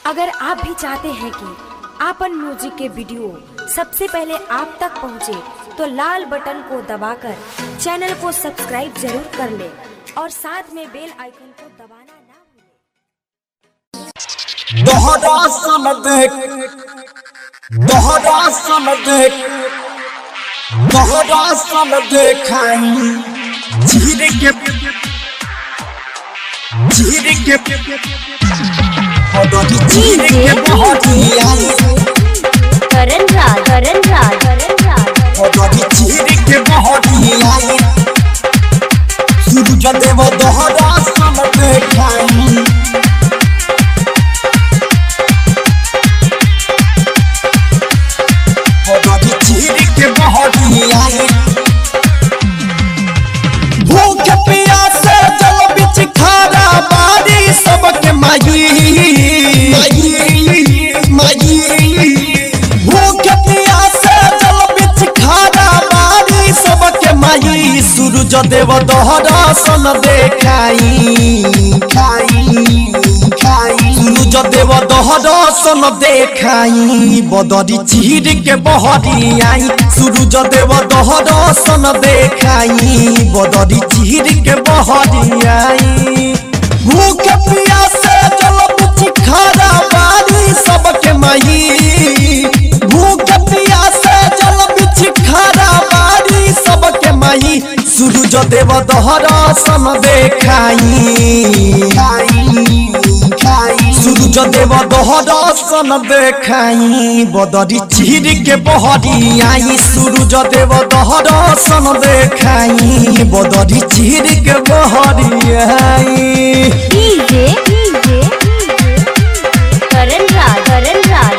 अगर आप भी चाहते हैं कि आपन म्यूजिक के वीडियो सबसे पहले आप तक पहुंचे, तो लाल बटन को दबाकर चैनल को सब्सक्राइब जरूर कर ले और साथ में बेल आइकन को दबाना ना भूलें। दोहरा समदेख झीरे के बहुत ही आई करण राज झीरे के बहुत ही आई सूरज देव दोहरा समदेख झीरे के बहुत ही आई भूख प्यास जल बिच खारा बारी सबके माई भूख प्यास जल बिच खारा बारी सबके माई सूरज देव दोहरा सन देखाई सूरज देव दोहरा सन देखाई बदरी चीर के बहरी आई सूरज देव दोहरा सन देखाई बदरी चीर के बहरी आई भूख प्यास जल बिच खारा बारी सबके माई भूख प्यास जल बिच खारा बारी सबके माई सूरज देव दोहरा सन देखाई सूरज देव दोहरा सन देखाई बदरी चीर के बहरी आई सूरज देव दोहरा सन देखाई बदरी चीर के बहरी आई करण राज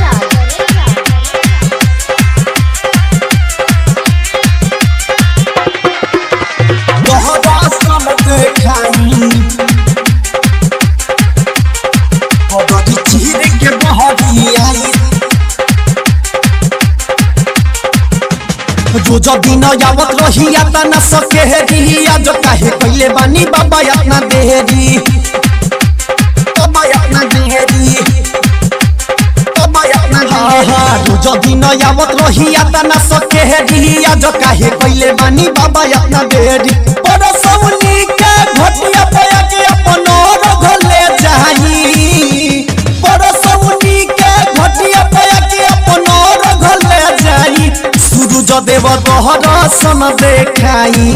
दोहरा सन देखाई बदरी चीर के बहरी आई रोज दिन यावत रही आता न सके री आज काहे पहले बानी बाबा अपना देहरी बाबा अपना देहरी बाबा अपना देहरी रोज दिन यावत रही आता न सके री आज काहे पहले बानी बाबा अपना देहरी पर सौनी के घटिया पया के अपनो रघले जाई पर सौनी के घटिया पया के अपनो रघले जाई सूरज देव दोहरा सन देखाई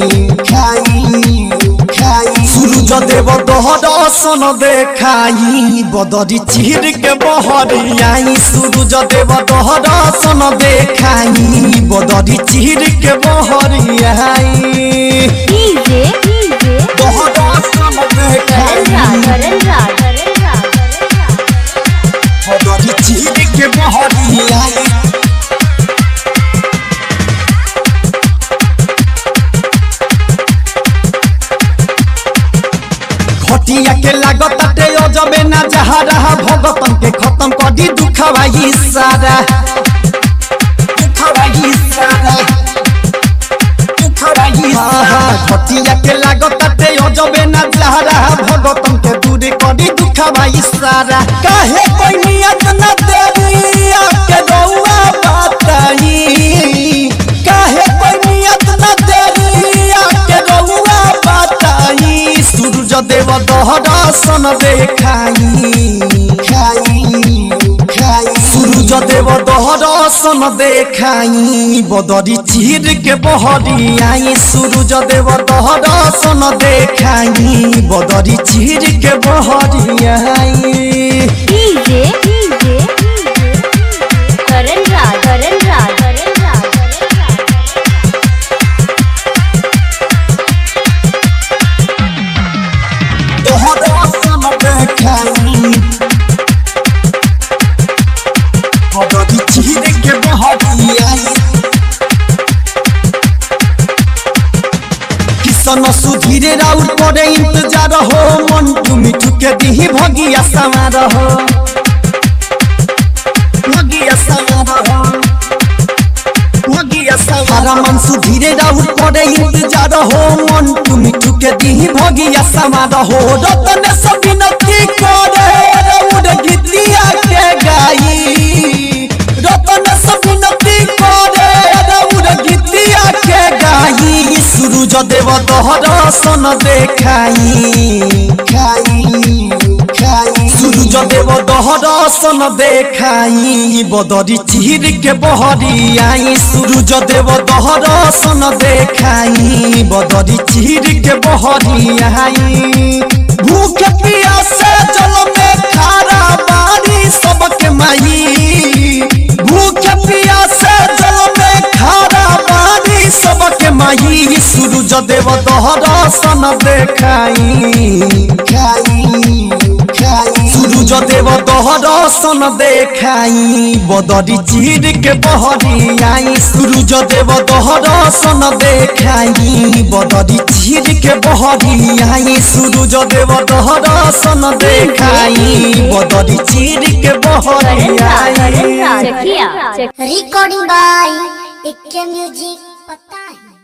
सूरज देव दोहरा सन देखाई बदरी चीर के बहरी आई सूरज देव दोहरा सन देखाई बदरी चीर के बहरी आई दोहरा सन देखाई बदरी चीर के बहरी आई घटिया के लागत टे जबे ना जहा रहा भगतन के खत्म कर दी दुखवाई सारा घटिया के लागत टे जबे ना जहा रहा भगतन के दूर कर दी दुखवाई सारा काहे कोई नियत न देरिया के रउआ बताई काहे कोई नियत न देरिया के रउआ बताई सूरज देव दोहरा सन देखाई सूरज देव दोहरा सन देखाई बदरी चीर के बहरी आई सूरज देव दोहरा सन देखाई बदरी चीर के बहरी आई करण राज दोहरा सन देखाई बदरी चीर के बहरी आई किसन सुधीरे राउर करे इंतजार हो मंटू मिठू के दी भगिया सवार हो भगिया सवार हो हरा मन सुधीरे राउर करे इंतजार हो मंटू मिठू के दी भगिया सवार हो रतन सब विनती करे राउर गीत दर्शन देखाई सूरज देव दर्शन देखाई बदरी चीर के बहरी आई सूरज देव दर्शन देखाई बदरी चीर के बहरी आई भूख प्यासे जल में खारा बारी सबके माई भूख प्यासे जल में खारा बारी सबके माई सूरज देव दर्शन देखाई सूरज देव दर्शन देखाई बदरी चीर के बहरी आई सूरज देव दर्शन देखाई बदरी चीर के बहरी आई सूरज देव दर्शन देखाई बदरी चीर के बहरी आई रिकॉर्डिंग बाय एके म्यूजिक पता है।